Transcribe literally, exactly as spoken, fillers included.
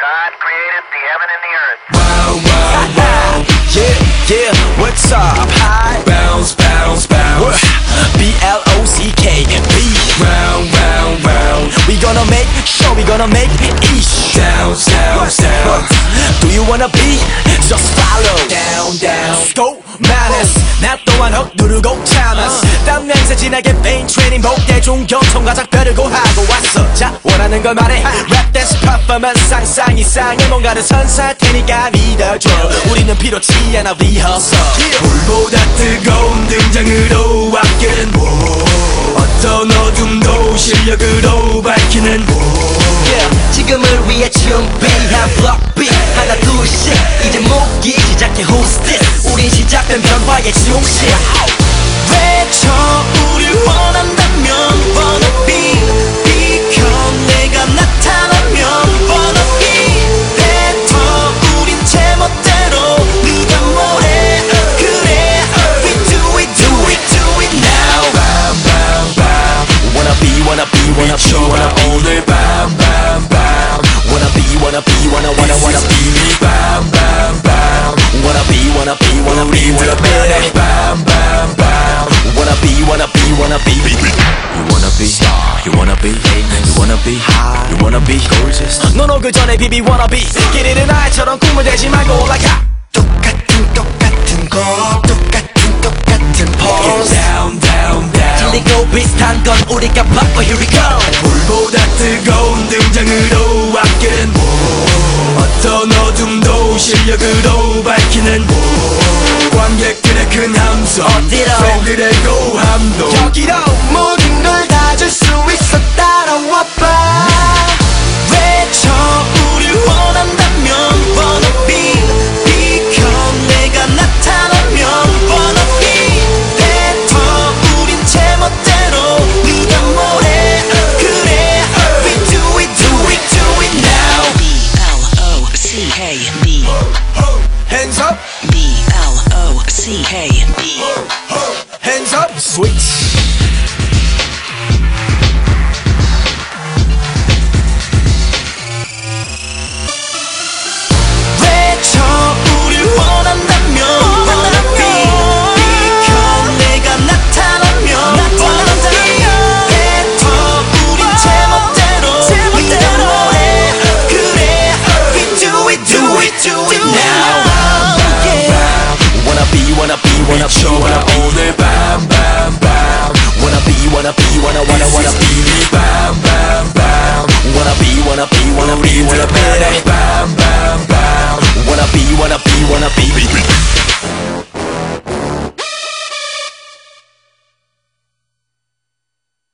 God created the heaven and the earth. Wow, wow, wow. Yeah, yeah, what's up? Hi. Bounce, bounce, bounce. B L O C K, B. Round, round, round. We gonna make sure we gonna make ish. Down, down, down. Do you wanna be? Just follow. Down, down. Go, madness. 나 또한 헉 누르고 참았어. 땀 냄새 진하게 베인 트레이닝 복대 중경통과 작별을 고하고 왔어. 자, 원하는 걸 말해. Rap dance performance 상상 이상의 뭔가를 선사할 테니까 믿어줘. 우리는 필요치 않아 rehearsal. 불보다 뜨거운 등장으로 아끼는 어떤 어둠도 실력으로 밝히는 Yeah, 지금을 위해 준비한 block beat 하나 둘씩 이제 목이 시작해 Who's this? 우린 시작된 변화의 중심. 외쳐 우릴 원한다면 wanna be 비켜 내가 나타나면 wanna be 뱉어 우린 제멋대로 누가 뭐래 그래 we do it do it do it now. Bam, bam, bam. Wanna be wanna be wanna be wanna be 오늘 bam, bam, bam. wanna be wanna be wanna wanna wanna be Bam, bam, bam. wanna be wanna be wanna be wanna be Bam, bam, bam. wanna be wanna be wanna be you wanna be you wanna be you wanna be you wanna be gorgeous 넌 오기 전에 비비 wanna be 길 잃은 아이처럼 꿈을 대지 말고 올라가 똑같은 똑같은 거 똑같은 똑같은 pose Down, down, down. 틀리고 비슷한 건 우리가 바꿔 here we go 불보다 뜨거운 등장으로 아끼는 어떤 어둠도 실력으로 밝히는 관객들의 큰 함성 어디로? 팬들의 고함도 여기로 모든 걸 다 줄 수 있어 따라와봐 외쳐 우릴 원한다면 wanna be 비켜 내가 나타나면 wanna be 뱉어 우린 제멋대로 누가 뭐래 그래 we do it do it do it now B L O C K B hands up B L O C K B hands up switch 외쳐 우릴 원한다면 wanna be 비켜 내가 나타나면 wanna be 뱉어 우린 제멋대로 누가 뭐래 그래 we do it do it do it now wanna be wanna be wanna be wanna be 오늘 bam, bam, bam. wanna be wanna be wanna wanna wanna be Bam, bam, bam. wanna be wanna be wanna be wanna be Bam, bam, bam. wanna be wanna be wanna be